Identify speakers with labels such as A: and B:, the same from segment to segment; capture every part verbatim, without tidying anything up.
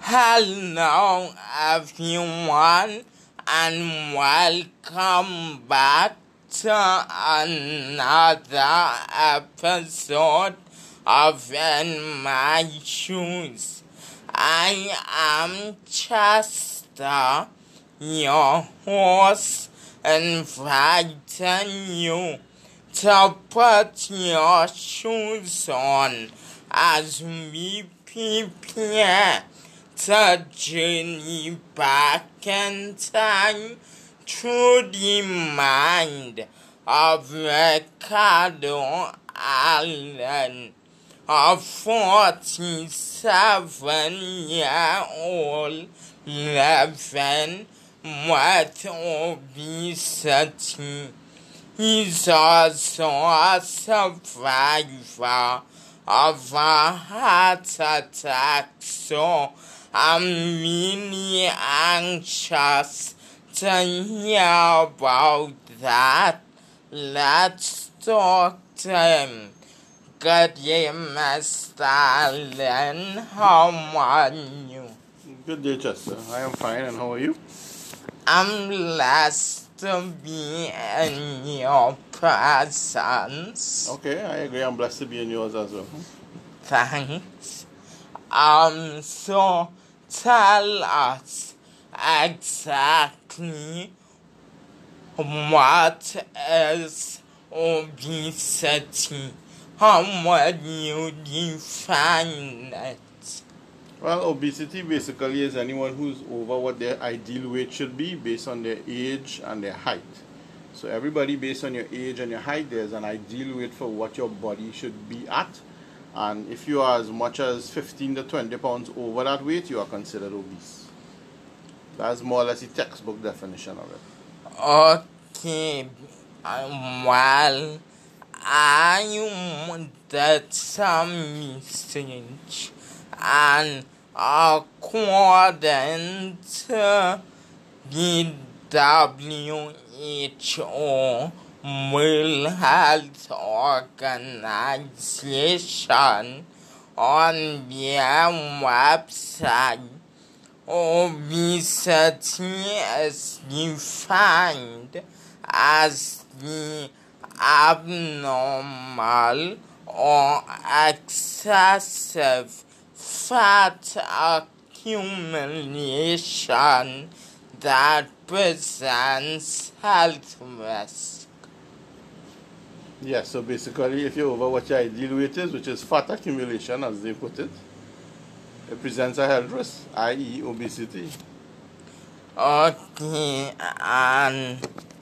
A: Hello everyone and welcome back to another episode of In My Shoes. I am Chester, your host, inviting you to put your shoes on as we prepare to journey back in time through the mind of Ricardo Allen, a forty-seven-year-old living with obesity. He's also a survivor of a heart attack, so I'm really anxious to hear about that. Let's talk to him. Good day, Mister Allen. How are you?
B: Good day, Chester. I am fine, and how are you?
A: I'm blessed to be in your presence.
B: Okay, I agree. I'm blessed to be in yours as well.
A: Thanks. Um, so tell us exactly what is obesity? How would you define it?
B: Well, obesity basically is anyone who's over what their ideal weight should be based on their age and their height. So everybody, based on your age and your height, there's an ideal weight for what your body should be at. And if you are as much as fifteen to twenty pounds over that weight, you are considered obese. That's more or less the textbook definition of it.
A: Okay, um, well, I did some research, and according to the W H O, World Health Organization, on their website, obesity is defined as the abnormal or excessive fat accumulation that presents health risk.
B: Yeah, so basically, if you're over what your ideal weight is, which is fat accumulation, as they put it, it presents a health risk, that is obesity.
A: Okay, and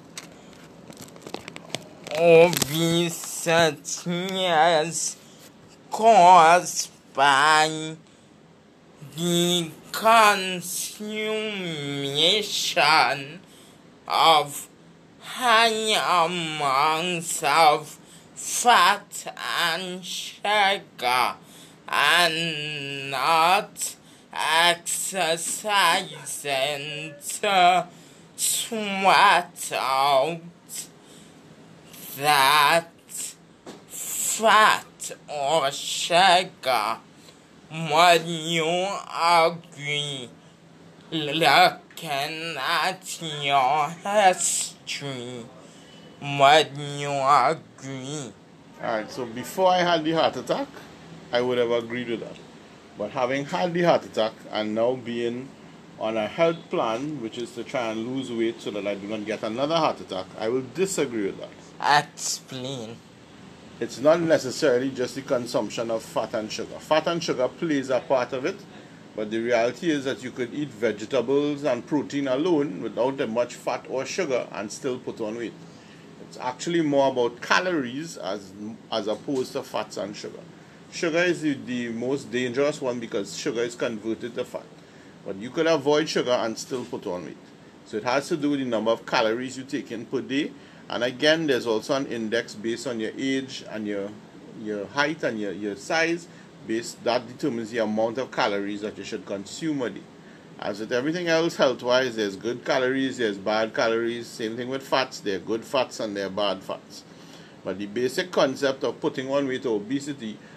A: obesity is caused by the consumption of high amounts of fat and sugar, and not exercising to sweat out that fat or sugar. Would you agree? Looking at your history, would you agree?
B: Alright, so before I had the heart attack, I would have agreed with that. But having had the heart attack and now being on a health plan, which is to try and lose weight so that I do not get another heart attack, I will disagree with that.
A: Explain.
B: It's not necessarily just the consumption of fat and sugar. Fat and sugar plays a part of it, but the reality is that you could eat vegetables and protein alone without that much fat or sugar and still put on weight. It's actually more about calories as as opposed to fats and sugar. Sugar is the, the most dangerous one because sugar is converted to fat. But you could avoid sugar and still put on weight. So it has to do with the number of calories you take in per day. And again, there's also an index based on your age and your your height and your, your size. Based, that determines the amount of calories that you should consume a day. As with everything else health-wise, there's good calories, there's bad calories. Same thing with fats. There are good fats and there are bad fats. But the basic concept of putting on weight or obesity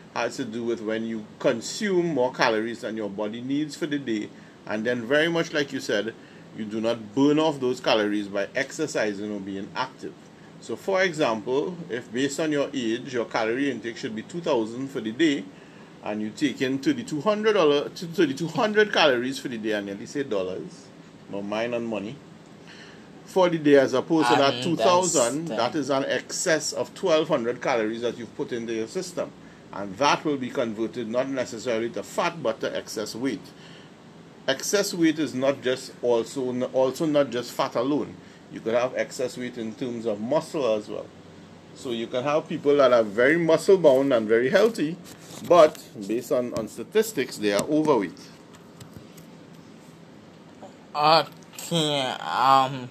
B: has to do with when you consume more calories than your body needs for the day, and then very much like you said, you do not burn off those calories by exercising or being active. So for example, if based on your age, your calorie intake should be two thousand for the day, and you take in thirty-two hundred dollars, thirty-two hundred calories for the day, and nearly say dollars, no mind on money, for the day, as opposed to that two thousand, that is an excess of twelve hundred calories that you've put into your system. And that will be converted not necessarily to fat, but to excess weight. Excess weight is not just also, also not just fat alone. You could have excess weight in terms of muscle as well. So you can have people that are very muscle bound and very healthy, but based on, on statistics, they are overweight.
A: Okay, um,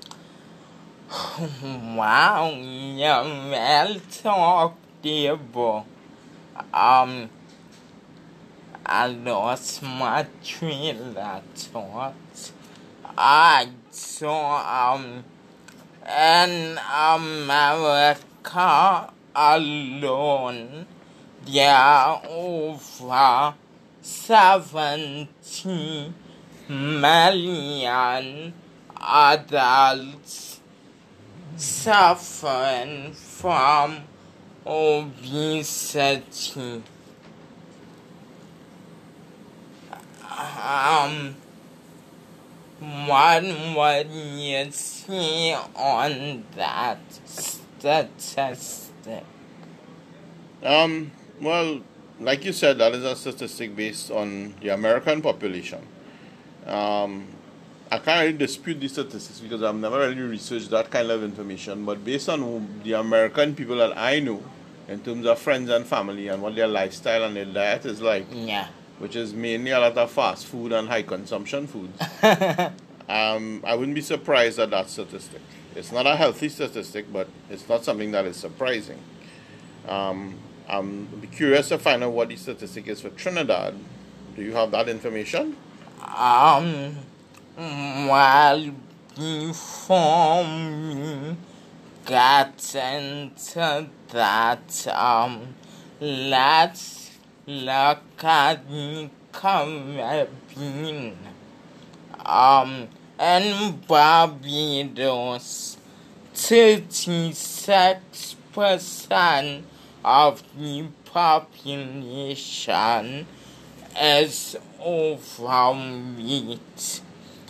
A: wow, yeah, well talked, Debo. Um, I lost my train of thought. I saw, um, in America alone, there are over seventy million adults suffering from obesity. Um, what would you say on that statistic?
B: Um, well, like you said, that is a statistic based on the American population. Um, I can't really dispute these statistics because I've never really researched that kind of information. But based on the American people that I know, in terms of friends and family and what their lifestyle and their diet is like,
A: yeah,
B: which is mainly a lot of fast food and high consumption foods, um, I wouldn't be surprised at that statistic. It's not a healthy statistic, but it's not something that is surprising. Um, I'm be curious to find out what the statistic is for Trinidad. Do you have that information?
A: Um, well, before me get into that, um, let's look at the Caribbean. Um, in Barbados, thirty-six percent of the population is overweight.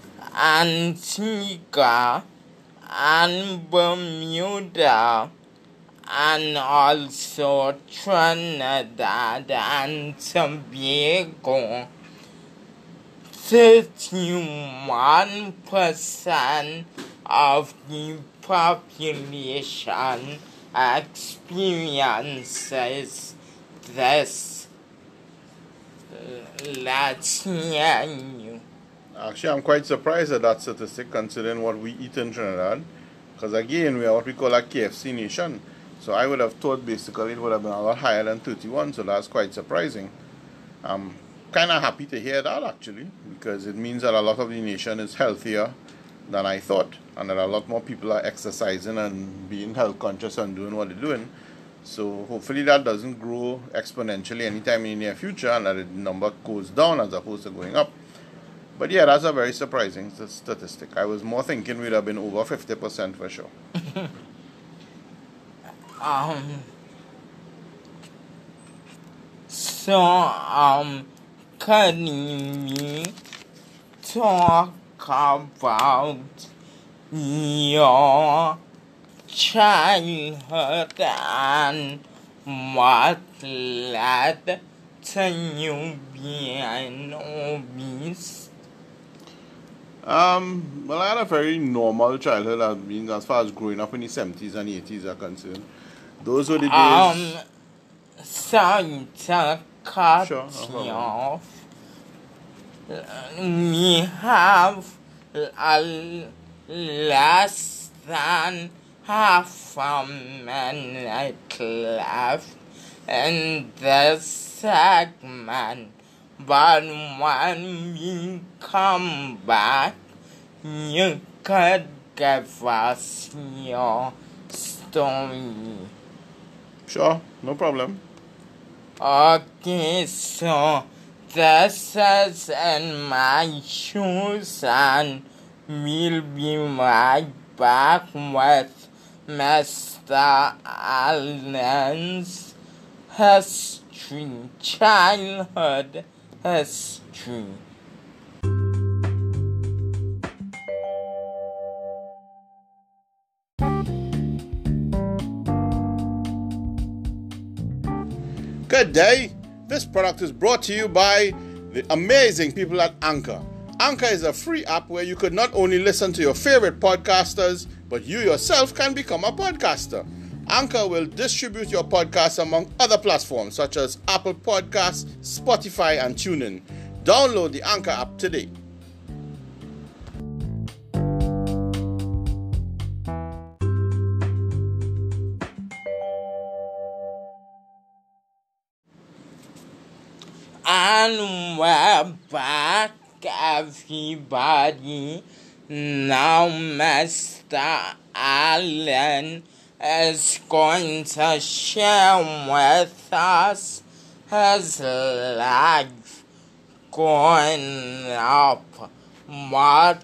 A: Antigua and Bermuda and also Trinidad and Tobago, thirty-one percent of the population experiences this. Let's hear you.
B: Actually, I'm quite surprised at that statistic considering what we eat in Trinidad. Because again, we are what we call a K F C nation. So I would have thought basically it would have been a lot higher than thirty-one. So that's quite surprising. I'm kind of happy to hear that actually. Because it means that a lot of the nation is healthier than I thought. And that a lot more people are exercising and being health conscious and doing what they're doing. So hopefully that doesn't grow exponentially anytime in the near future and that the number goes down as opposed to going up. But yeah, that's a very surprising statistic. I was more thinking we'd have been over fifty percent for sure.
A: um. So, um, can you talk about your childhood and what led to you being obese?
B: Um, well, I had a very normal childhood. I mean, as far as growing up in the seventies and eighties are concerned. Those were the days.
A: Um, sorry to cut
B: Sure, no
A: you
B: problem.
A: off. We have a less than half a minute left in this segment. But when we come back, you could give us your story.
B: Sure, no problem.
A: Okay, so this is in my shoes, and we'll be right back with Mister Allen's history, childhood history.
B: Good day. This product is brought to you by the amazing people at Anchor. Anchor is a free app where you could not only listen to your favorite podcasters, but you yourself can become a podcaster. Anchor will distribute your podcast among other platforms such as Apple Podcasts, Spotify, and TuneIn. Download the Anchor app today.
A: And we're back, everybody. Now Mister Allen is going to share with us his life growing up, what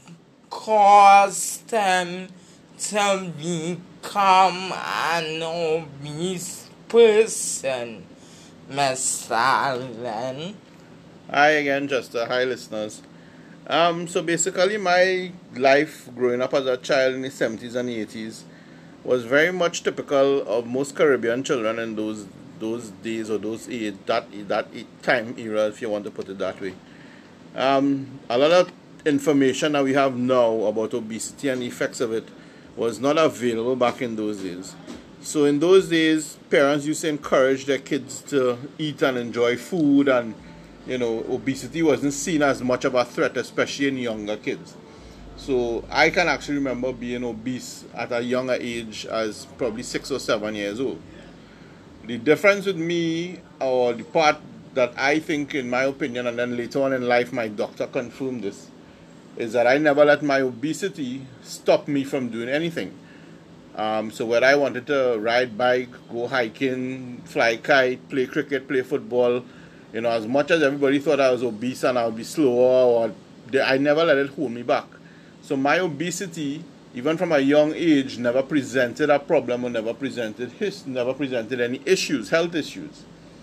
A: caused him to become an obese person. Mister Allen.
B: Hi again, Justa. Hi, listeners. Um, so basically, my life growing up as a child in the seventies and eighties was very much typical of most Caribbean children in those those days or those age, that that time era, if you want to put it that way. Um, a lot of information that we have now about obesity and the effects of it was not available back in those days. So in those days, parents used to encourage their kids to eat and enjoy food, and you know, obesity wasn't seen as much of a threat, especially in younger kids. So I can actually remember being obese at a younger age, as probably six or seven years old. The difference with me, or the part that I think, in my opinion, and then later on in life my doctor confirmed this, is that I never let my obesity stop me from doing anything. Um, so whether I wanted to ride bike, go hiking, fly kite, play cricket, play football, you know, as much as everybody thought I was obese and I would be slower, or they, I never let it hold me back. So my obesity, even from a young age, never presented a problem, or never presented his, never presented any issues, health issues.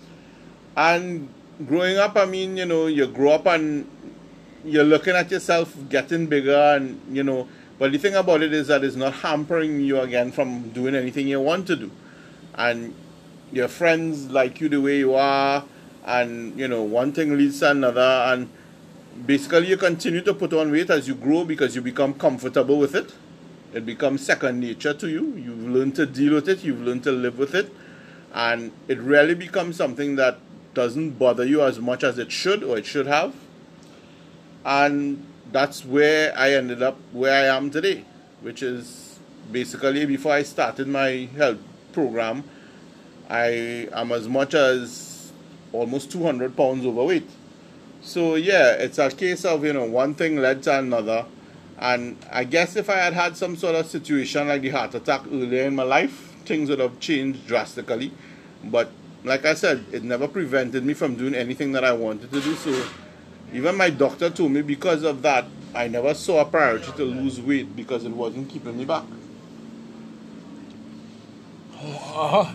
B: And growing up, I mean, you know, you grow up and you're looking at yourself getting bigger, and you know. But the thing about it is that it's not hampering you again from doing anything you want to do. And your friends like you the way you are, and you know, one thing leads to another, and basically you continue to put on weight as you grow because you become comfortable with it. It becomes second nature to you. You've learned to deal with it, you've learned to live with it, and it really becomes something that doesn't bother you as much as it should, or it should have. And that's where I ended up where I am today, which is basically, before I started my health program, I am as much as almost two hundred pounds overweight. So yeah, it's a case of, you know, one thing led to another. And I guess if I had had some sort of situation like the heart attack earlier in my life, things would have changed drastically. But like I said, it never prevented me from doing anything that I wanted to do. So even my doctor told me, because of that, I never saw a priority to lose weight because it wasn't keeping me back.
A: Oh.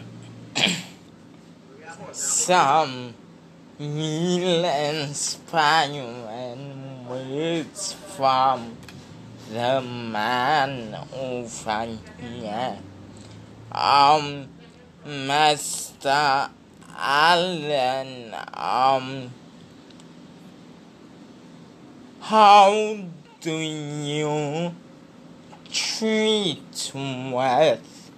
A: Some real inspiring words from the man over here. Um, Mister Allen, um, how do you treat with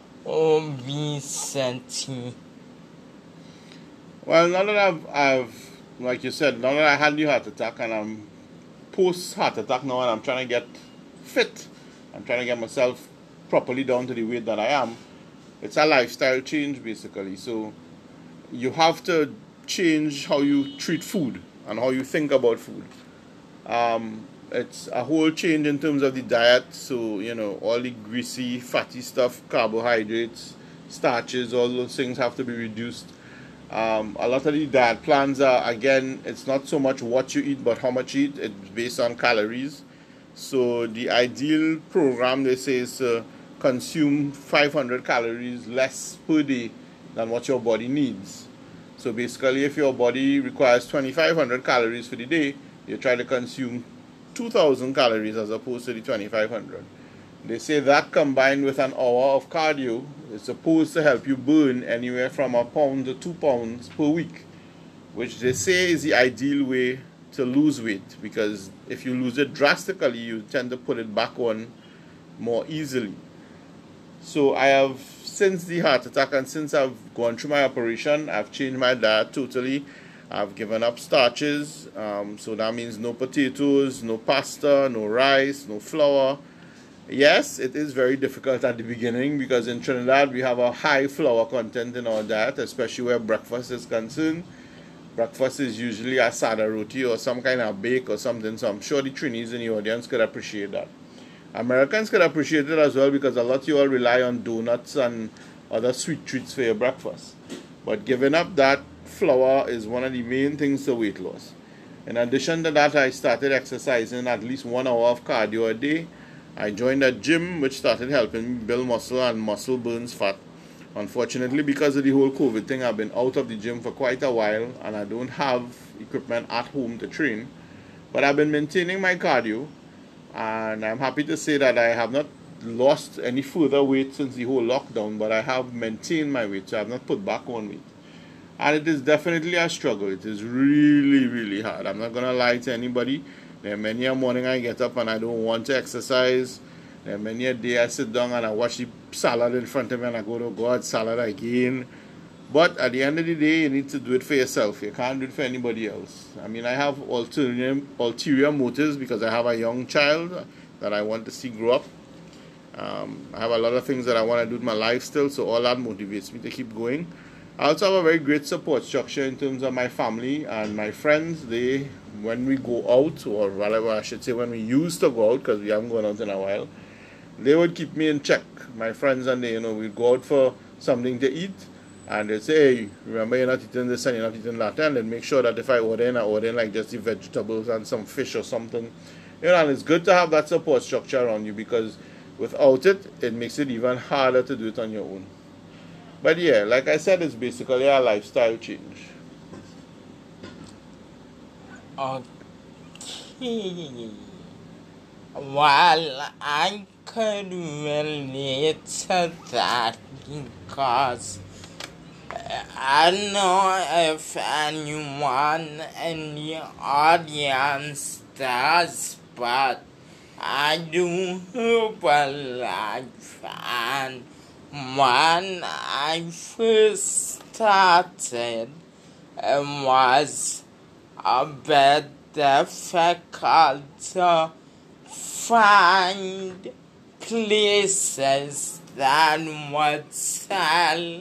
A: obesity?
B: Well, now that I've, I've, like you said, now that I had the heart attack and I'm post heart attack now, and I'm trying to get fit, I'm trying to get myself properly down to the weight that I am. It's a lifestyle change basically. So you have to change how you treat food and how you think about food. Um, it's a whole change in terms of the diet. So, you know, all the greasy, fatty stuff, carbohydrates, starches, all those things have to be reduced. Um, a lot of the diet plans are, again, it's not so much what you eat, but how much you eat. It's based on calories. So the ideal program, they say, is to consume five hundred calories less per day than what your body needs. So basically, if your body requires twenty-five hundred calories for the day, you try to consume two thousand calories as opposed to the twenty-five hundred. They say that combined with an hour of cardio is supposed to help you burn anywhere from a pound to two pounds per week, which they say is the ideal way to lose weight, because if you lose it drastically, you tend to put it back on more easily. So I have, since the heart attack and since I've gone through my operation, I've changed my diet totally. I've given up starches, um, so that means no potatoes, no pasta, no rice, no flour. Yes, it is very difficult at the beginning because in Trinidad we have a high flour content in our diet, especially where breakfast is concerned. Breakfast is usually a sada roti or some kind of bake or something, so I'm sure the Trinis in the audience could appreciate that. Americans could appreciate it as well because a lot of you all rely on donuts and other sweet treats for your breakfast. But giving up that flour is one of the main things to weight loss. In addition to that, I started exercising at least one hour of cardio a day. I joined a gym which started helping me build muscle, and muscle burns fat. Unfortunately, because of the whole COVID thing, I've been out of the gym for quite a while and I don't have equipment at home to train. But I've been maintaining my cardio, and I'm happy to say that I have not lost any further weight since the whole lockdown, but I have maintained my weight, so I have not put back on weight. And it is definitely a struggle. It is really, really hard. I'm not going to lie to anybody. There are many a morning I get up and I don't want to exercise. There are many a day I sit down and I watch the salad in front of me and I go, to God, salad again. But at the end of the day, you need to do it for yourself. You can't do it for anybody else. I mean, I have ulterior, ulterior motives because I have a young child that I want to see grow up. Um, I have a lot of things that I want to do with my life still, so all that motivates me to keep going. I also have a very great support structure in terms of my family and my friends. They, when we go out, or whatever I should say, when we used to go out, because we haven't gone out in a while, they would keep me in check. My friends and they, you know, we'd go out for something to eat, and they'd say, hey, remember you're not eating this and you're not eating that, and they'd make sure that if I order in, I order in like just the vegetables and some fish or something. You know, and it's good to have that support structure around you, because without it, it makes it even harder to do it on your own. But yeah, like I said, it's basically a lifestyle change.
A: Okay. Well, I could relate to that because I don't know if anyone in the audience does, but I do Herbalife, and when I first started, it was a bit difficult to find places that would sell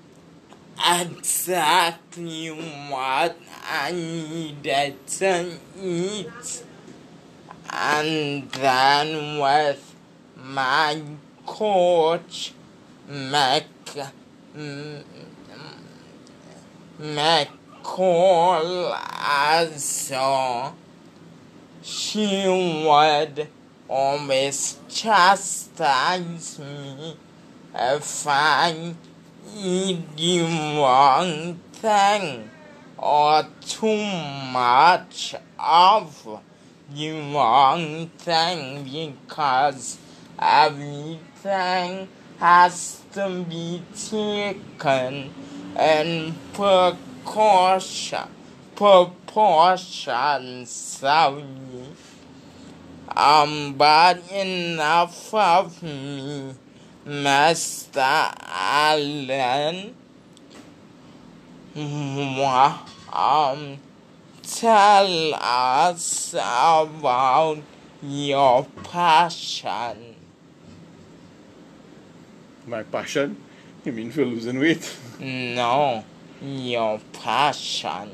A: exactly what I needed to eat. And then with my coach, Mac, McCall, also, she would always chastise me if I eat the wrong thing or too much of the wrong thing, because everything has to be taken in precaution, proportions, sorry. Um, but enough of me, Mister Allen. Um, tell us about your passion.
B: My passion? You mean for losing weight?
A: No, your passion.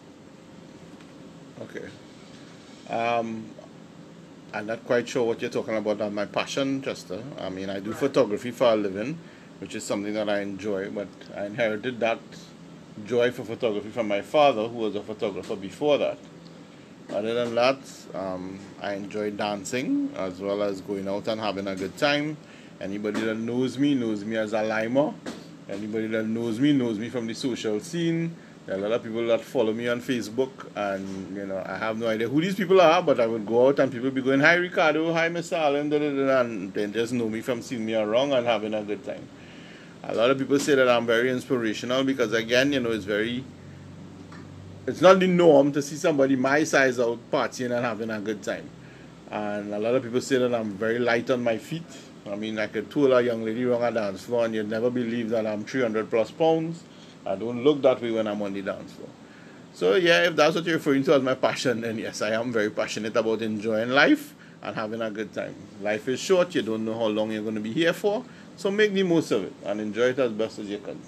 B: Okay. Um, I'm not quite sure what you're talking about on my passion, Chester. I mean, I do photography for a living, which is something that I enjoy, but I inherited that joy for photography from my father, who was a photographer before that. Other than that, um, I enjoy dancing as well as going out and having a good time. Anybody that knows me knows me as a limer. Anybody that knows me knows me from the social scene. There are a lot of people that follow me on Facebook, and you know I have no idea who these people are, but I would go out and people be going, "Hi Ricardo, hi Mister Allen," da, da, da, and they just know me from seeing me around and having a good time. A lot of people say that I'm very inspirational because, again, you know, it's very, it's not the norm to see somebody my size out partying and having a good time. And a lot of people say that I'm very light on my feet. I mean, I could tool a young lady around a dance floor and you'd never believe that I'm three hundred plus pounds. I don't look that way when I'm on the dance floor. So yeah, if that's what you're referring to as my passion, then yes, I am very passionate about enjoying life and having a good time. Life is short, you don't know how long you're going to be here for, so make the most of it and enjoy it as best as you can.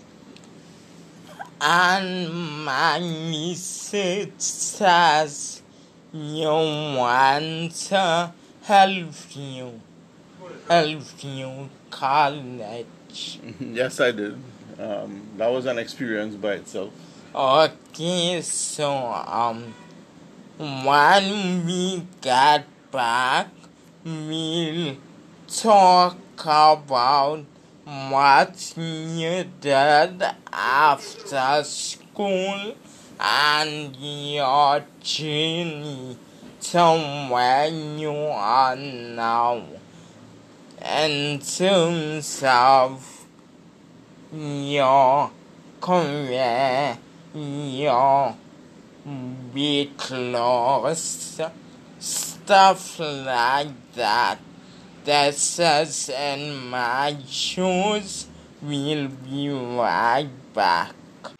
A: And my message says you want to help you, help you college.
B: Yes, I did. Um, that was an experience by itself.
A: Okay, so um, when we get back, we'll talk about what you did after school and your journey to where you are now in terms of your career, your weight loss, stuff like that. This is in my shoes. We'll be right back.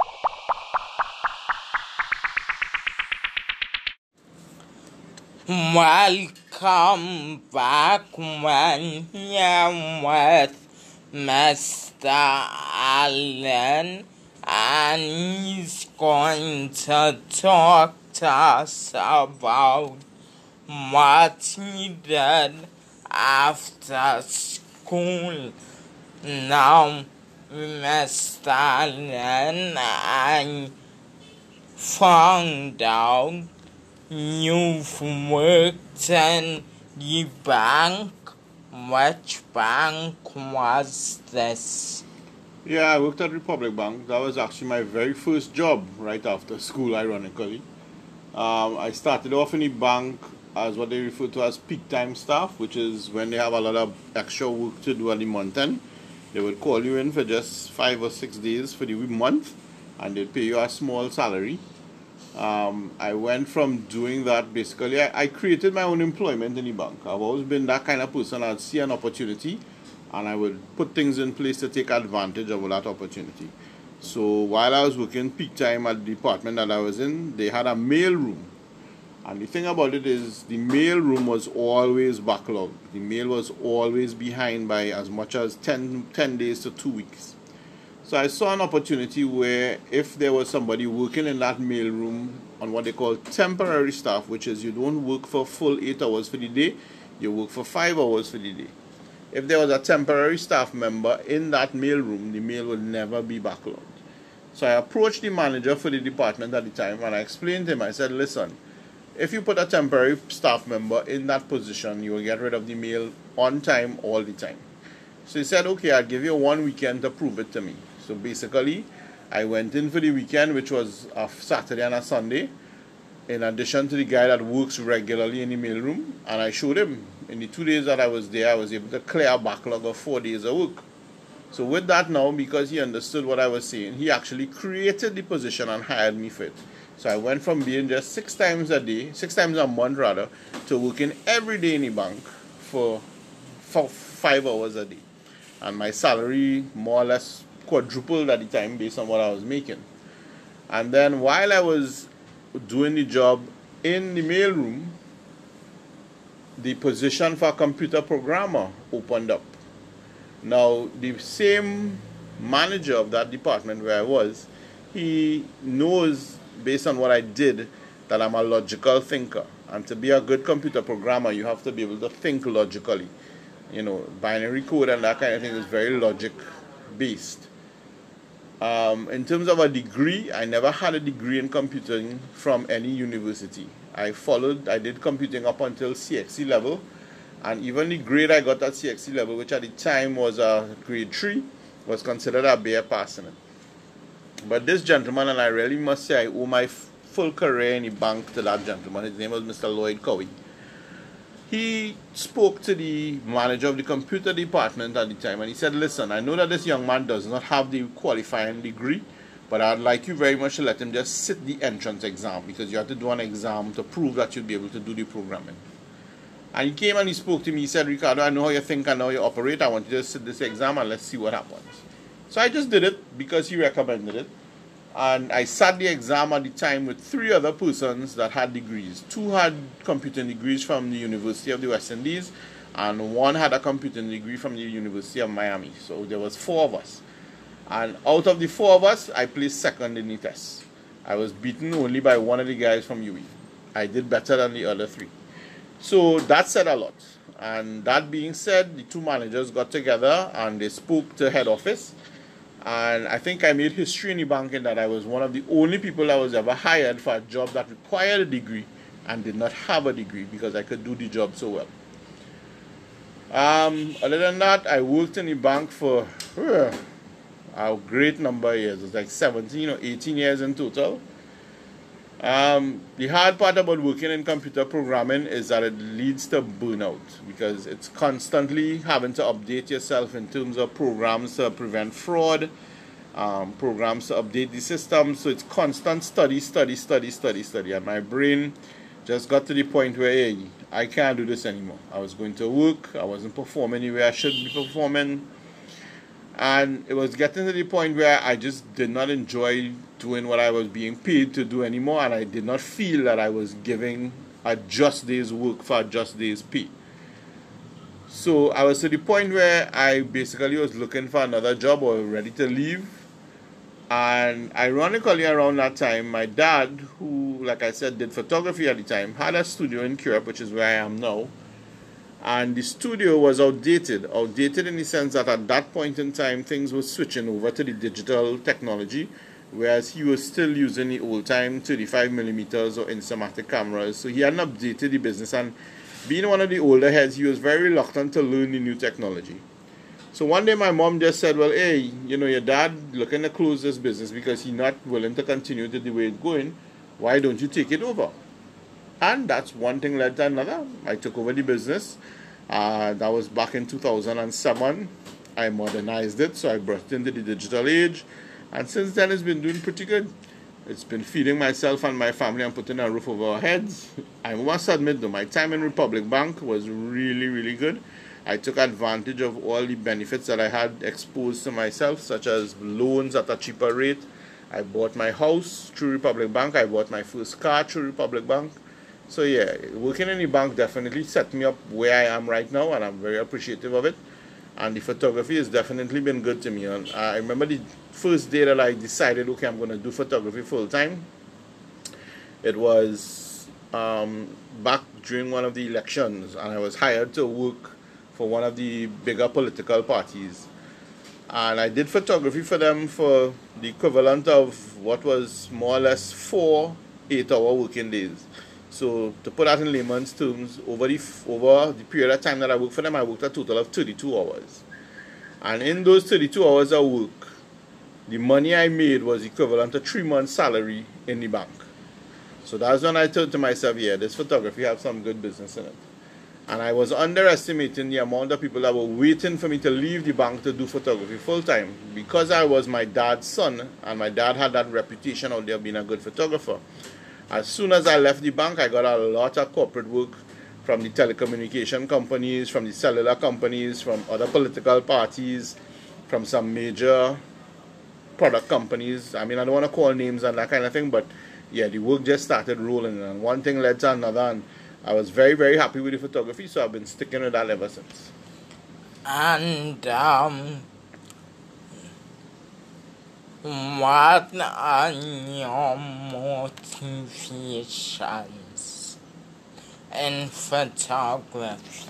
A: Welcome back when you're with Mister Allen, and he's going to talk to us about what he did after school. Now, Mister Allen, I found out you've worked in the bank. Which bank was this?
B: Yeah, I worked at Republic Bank. That was actually my very first job right after school, ironically. Um, I started off in the bank as what they refer to as peak time staff, which is when they have a lot of extra work to do at the month end. They would call you in for just five or six days for the month, and they'd pay you a small salary. Um, I went from doing that, basically, I, I created my own employment in the bank. I've always been that kind of person. I'd see an opportunity and I would put things in place to take advantage of that opportunity. So while I was working peak time at the department that I was in, they had a mail room. And the thing about it is the mail room was always backlogged. The mail was always behind by as much as ten, ten days to two weeks. So I saw an opportunity where if there was somebody working in that mailroom on what they call temporary staff, which is you don't work for full eight hours for the day, you work for five hours for the day. If there was a temporary staff member in that mailroom, the mail would never be backlogged. So I approached the manager for the department at the time and I explained to him, I said, listen, if you put a temporary staff member in that position, you will get rid of the mail on time all the time. So he said, okay, I'll give you one weekend to prove it to me. So basically, I went in for the weekend, which was a Saturday and a Sunday, in addition to the guy that works regularly in the mailroom, and I showed him. In the two days that I was there, I was able to clear a backlog of four days of work. So with that now, because he understood what I was saying, he actually created the position and hired me for it. So I went from being just six times a day, six times a month rather, to working every day in the bank for, for five hours a day. And my salary more or less quadrupled at the time based on what I was making. And then while I was doing the job in the mailroom, the position for a computer programmer opened up. Now, the same manager of that department where I was, he knows based on what I did that I'm a logical thinker. And to be a good computer programmer, you have to be able to think logically. You know, binary code and that kind of thing is very logic based. Um, in terms of a degree, I never had a degree in computing from any university. I followed, I did computing up until C X C level, and even the grade I got at C X C level, which at the time was a grade three, was considered a bare passing it. But this gentleman, and I really must say I owe my f- full career in the bank to that gentleman. His name was Mister Lloyd Cowie. He spoke to the manager of the computer department at the time, and he said, listen, I know that this young man does not have the qualifying degree, but I'd like you very much to let him just sit the entrance exam, because you have to do an exam to prove that you'll be able to do the programming. And he came and he spoke to me. He said, Ricardo, I know how you think, I know how you operate. I want you to sit this exam and let's see what happens. So I just did it because he recommended it. And I sat the exam at the time with three other persons that had degrees. Two had computing degrees from the University of the West Indies, and one had a computing degree from the University of Miami. So there was four of us. And out of the four of us, I placed second in the test. I was beaten only by one of the guys from U E. I did better than the other three. So that said a lot. And that being said, the two managers got together and they spoke to head office. And I think I made history in the bank in that I was one of the only people that was ever hired for a job that required a degree and did not have a degree, because I could do the job so well. Um, other than that, I worked in the bank for uh, a great number of years. It was like seventeen or eighteen years in total. Um, the hard part about working in computer programming is that it leads to burnout, because it's constantly having to update yourself in terms of programs to prevent fraud, um, programs to update the system. So it's constant study, study, study, study, study. And my brain just got to the point where, hey, I can't do this anymore. I was going to work, I wasn't performing the way I should be performing. And it was getting to the point where I just did not enjoy doing what I was being paid to do anymore, and I did not feel that I was giving a just day's work for a just day's pay. So I was to the point where I basically was looking for another job or ready to leave. And ironically, around that time, my dad, who, like I said, did photography at the time, had a studio in Curepe, which is where I am now. And the studio was outdated. Outdated in the sense that at that point in time, things were switching over to the digital technology, whereas he was still using the old-time thirty-five millimeters or Instamatic cameras. So he hadn't updated the business. And being one of the older heads, he was very reluctant to learn the new technology. So one day my mom just said, well, hey, you know, your dad looking to close this business because he's not willing to continue to the way it's going. Why don't you take it over? And that's one thing led to another. I took over the business. Uh, that was back in two thousand seven. I modernized it, so I brought it into the digital age. And since then, it's been doing pretty good. It's been feeding myself and my family and putting a roof over our heads. I must admit, though, my time in Republic Bank was really, really good. I took advantage of all the benefits that I had exposed to myself, such as loans at a cheaper rate. I bought my house through Republic Bank. I bought my first car through Republic Bank. So yeah, working in the bank definitely set me up where I am right now, and I'm very appreciative of it. And the photography has definitely been good to me. And I remember the first day that I decided, okay, I'm going to do photography full time. It was um, back during one of the elections, and I was hired to work for one of the bigger political parties. And I did photography for them for the equivalent of what was more or less four eight-hour working days. So to put that in layman's terms, over the over the period of time that I worked for them, I worked a total of thirty-two hours. And in those thirty-two hours of work, the money I made was equivalent to three months' salary in the bank. So that's when I thought to myself, yeah, this photography has some good business in it. And I was underestimating the amount of people that were waiting for me to leave the bank to do photography full-time. Because I was my dad's son, and my dad had that reputation out there being a good photographer. As soon as I left the bank, I got a lot of corporate work from the telecommunication companies, from the cellular companies, from other political parties, from some major product companies. I mean, I don't want to call names and that kind of thing, but yeah, the work just started rolling, and one thing led to another, and I was very, very happy with the photography, so I've been sticking with that ever since.
A: And um, what are your motivations in photography?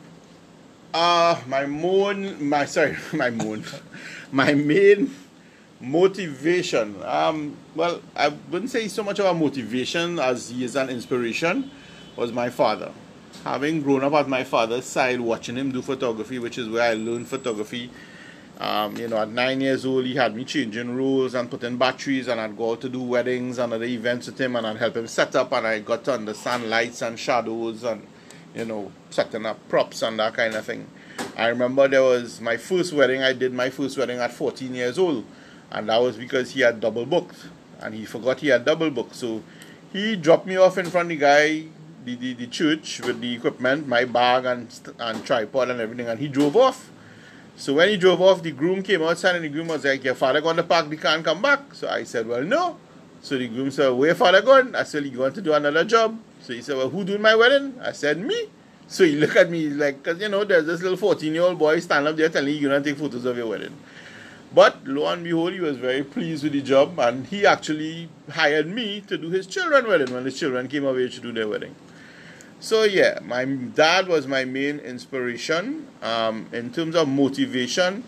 B: Uh, my moon, my, sorry, my moon, my main Motivation. Um, well, I wouldn't say so much about motivation as he is an inspiration, was my father. Having grown up at my father's side, watching him do photography, which is where I learned photography. Um, you know, at nine years old, he had me changing rolls and putting batteries, and I'd go out to do weddings and other events with him, and I'd help him set up, and I got to understand lights and shadows and, you know, setting up props and that kind of thing. I remember there was my first wedding. I did my first wedding at fourteen years old, and that was because he had double booked, and he forgot he had double booked. So he dropped me off in front of the guy, the, the, the church, with the equipment, my bag and, and tripod and everything, and he drove off. So when he drove off, the groom came outside, and the groom was like, your father going to park the car and come back? So I said, well, no. So the groom said, where father going? I said, he going to do another job. So he said, well, who doing my wedding? I said, me. So he looked at me like, because, you know, there's this little fourteen-year-old boy standing up there telling you you're going to take photos of your wedding. But lo and behold, he was very pleased with the job, and he actually hired me to do his children's wedding when his children came of age to do their wedding. So yeah, my dad was my main inspiration. Um, in terms of motivation,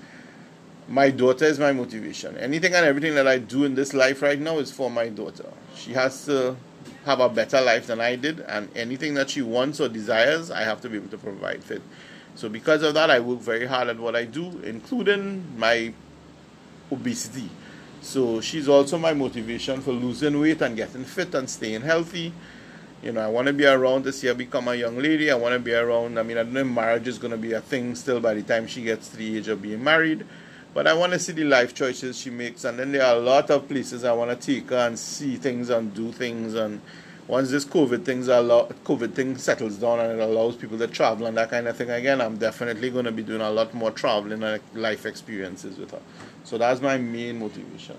B: my daughter is my motivation. Anything and everything that I do in this life right now is for my daughter. She has to have a better life than I did, and anything that she wants or desires, I have to be able to provide for it. So because of that, I work very hard at what I do, including my obesity. So she's also my motivation for losing weight and getting fit and staying healthy. You know, I want to be around to see her become a young lady. I want to be around. I mean, I don't know if marriage is going to be a thing still by the time she gets to the age of being married. But I want to see the life choices she makes. And then there are a lot of places I want to take her and see things and do things. And once this COVID, things are COVID thing settles down and it allows people to travel and that kind of thing again, I'm definitely going to be doing a lot more traveling and life experiences with her. So that's my main motivation.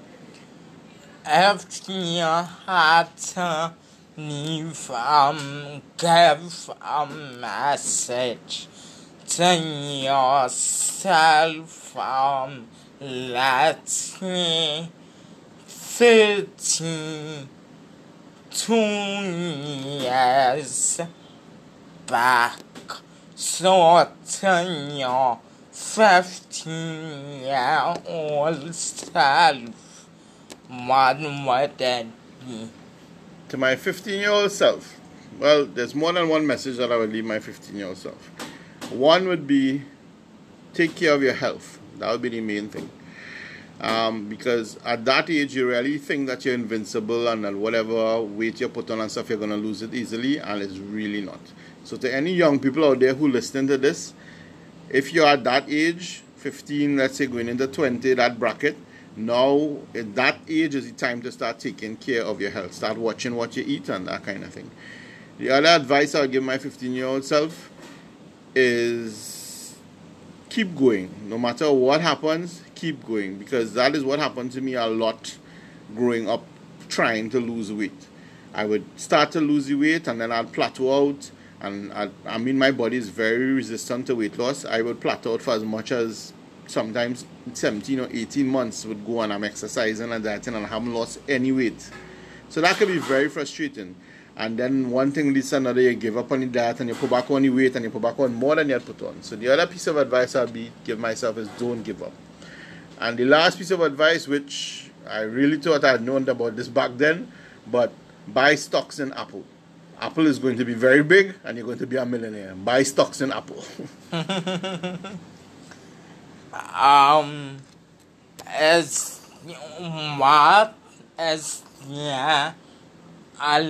A: Efter jag hade ni from gave a message to yourself from let me thirteen two years back, so to your fifteen year old self, what would that be?
B: To my fifteen-year-old self, well, there's more than one message that I would leave my fifteen-year-old self. One would be, take care of your health. That would be the main thing. Um, because at that age, you really think that you're invincible and that whatever weight you put on and stuff, you're going to lose it easily, and it's really not. So to any young people out there who listen to this, if you're at that age, fifteen, let's say going into twenty, that bracket, now, at that age is the time to start taking care of your health. Start watching what you eat and that kind of thing. The other advice I'll give my fifteen-year-old self is keep going. No matter what happens, keep going. Because that is what happened to me a lot growing up trying to lose weight. I would start to lose the weight and then I'd plateau out. And I'd, I mean, my body is very resistant to weight loss. I would plateau out for as much as sometimes seventeen or eighteen months would go and I'm exercising and dieting and I haven't lost any weight. So that could be very frustrating. And then one thing leads to another, you give up on the diet and you put back on the weight and you put back on more than you had put on. So the other piece of advice I'll be give myself is don't give up. And the last piece of advice, which I really thought I had known about this back then, but buy stocks in Apple. Apple is going to be very big and you're going to be a millionaire. Buy stocks in Apple.
A: Um, as what as yeah, a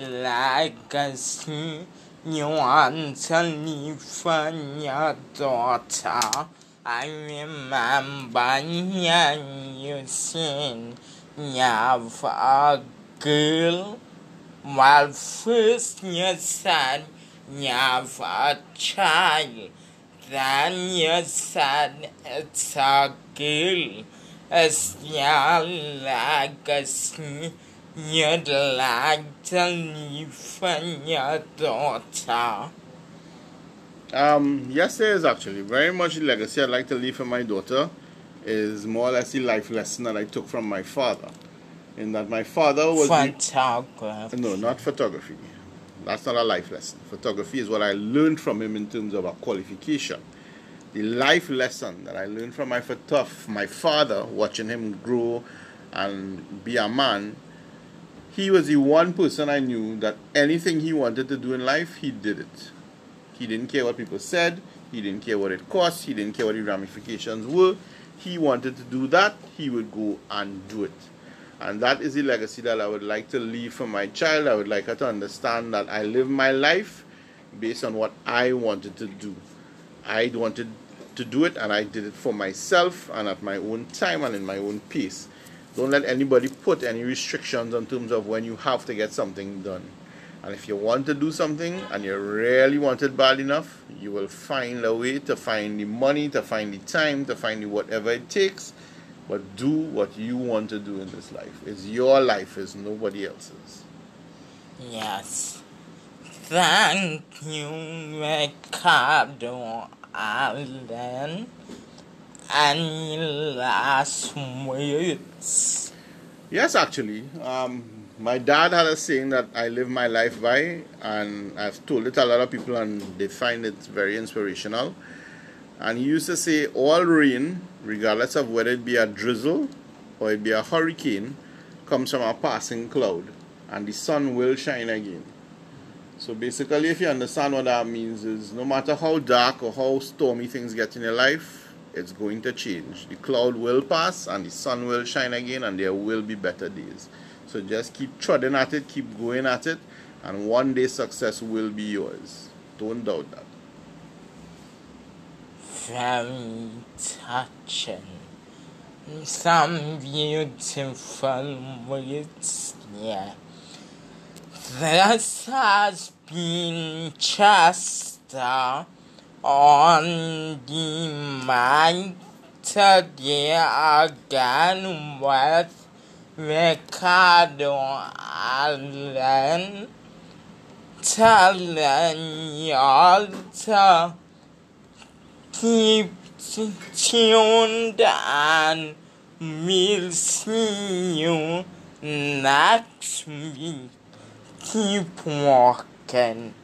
A: legacy you want to leave for your daughter. I remember hearing you saying you have a girl. Well, first you said you have a child. Then you said it's a girl. It's your legacy you'd like to leave for your daughter.
B: Um, yes, there is actually. Very much the legacy I'd like to leave for my daughter is more or less the life lesson that I took from my father. In that my father was...
A: Photography.
B: No, not photography. That's not a life lesson. Photography is what I learned from him in terms of a qualification. The life lesson that I learned from my, my father, watching him grow and be a man, he was the one person I knew that anything he wanted to do in life, he did it. He didn't care what people said. He didn't care what it cost. He didn't care what the ramifications were. He wanted to do that. He would go and do it. And that is the legacy that I would like to leave for my child. I would like her to understand that I live my life based on what I wanted to do. I wanted to do it, and I did it for myself and at my own time and in my own pace. Don't let anybody put any restrictions in terms of when you have to get something done. And if you want to do something and you really want it bad enough, you will find a way to find the money, to find the time, to find the whatever it takes. But do what you want to do in this life. It's your life, it's nobody else's.
A: Yes. Thank you, Ricardo Allen. Any last words?
B: Yes, actually. Um, my dad had a saying that I live my life by, and I've told it to a lot of people, and they find it very inspirational. And he used to say, all rain, regardless of whether it be a drizzle or it be a hurricane, comes from a passing cloud, and the sun will shine again. So basically, if you understand what that means, is no matter how dark or how stormy things get in your life, it's going to change. The cloud will pass and the sun will shine again, and there will be better days. So just keep trotting at it, keep going at it, and one day success will be yours. Don't doubt that.
A: Very touching. Some beautiful words, yeah. This has been Chester on the mic today again with Ricardo Allen, telling y'all to keep tuned, and we'll see you next week. Keep walking.